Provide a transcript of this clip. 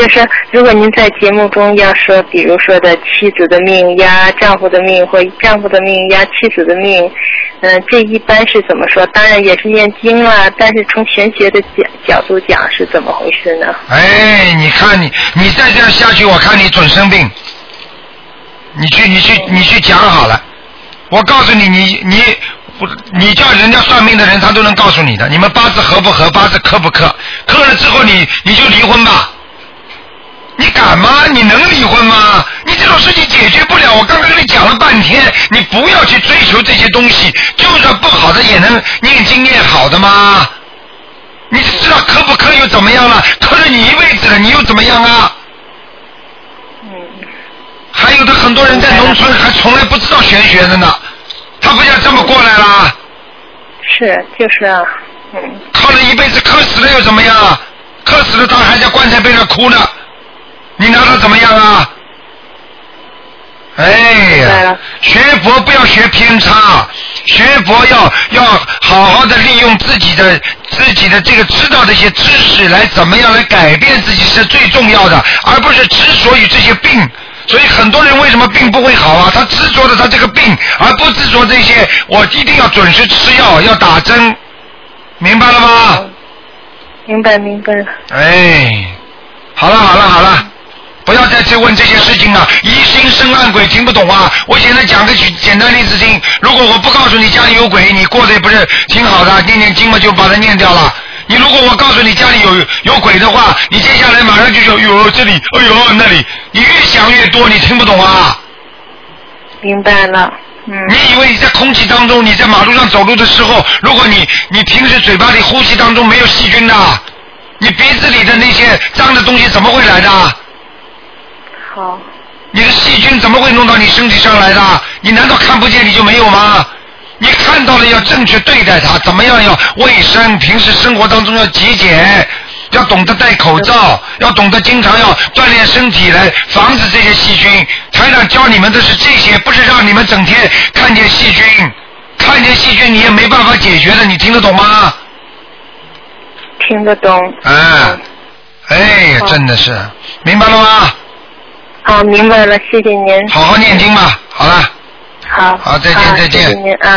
就是如果您在节目中要说，比如说的妻子的命压丈夫的命，或丈夫的命压妻子的命，这一般是怎么说？当然也是念经啦，但是从玄学的角度讲是怎么回事呢？ 哎，你看你再这样下去，我看你准生病。你去讲好了，我告诉你，你叫人家算命的人，他都能告诉你的。你们八字合不合，八字克不克？克了之后你就离婚吧。你敢吗？你能离婚吗？你这种事情解决不了。我刚刚跟你讲了半天，你不要去追求这些东西，就算不好的也能念经念好的吗？你知道克不克又怎么样了？克了你一辈子了，你又怎么样啊？还有的很多人在农村还从来不知道玄学的呢，他不像这么过来啦。 是，就是啊， 靠了一辈子，磕死了又怎么样啊？磕死了他还在棺材边上哭呢，你拿他怎么样啊？哎呀，学佛不要学偏差，学佛要好好的利用自己的这个知道这些知识来怎么样来改变自己是最重要的，而不是执着于这些病。所以很多人为什么病不会好啊？他执着的他这个病，而不执着这些我一定要准时吃药，要打针，明白了吗？ 明白。 哎，好了，不要再去问这些事情了，疑心生暗鬼，听不懂啊！我现在讲个简单例子听，如果我不告诉你家里有鬼，你过得也不是挺好的，念念经嘛就把它念掉了。你如果我告诉你家里有鬼的话，你接下来马上就说哟这里，哎呦那里，你越想越多，你听不懂啊？ 明白了。 你以为你在空气当中，你在马路上走路的时候，如果你平时嘴巴里呼吸当中没有细菌的，你鼻子里的那些脏的东西怎么会来的？ 好。 你的细菌怎么会弄到你身体上来的？你难道看不见你就没有吗？你看到了要正确对待它，怎么样要卫生，平时生活当中要节俭，要懂得戴口罩，要懂得经常要锻炼身体来防止这些细菌。台长教你们的是这些，不是让你们整天看见细菌，看见细菌你也没办法解决的，你听得懂吗？ 听得懂。 哎呀，真的是，明白了吗？ 明白了，谢谢您。 好好念经吧，好了。 好， 再见。 谢谢您啊。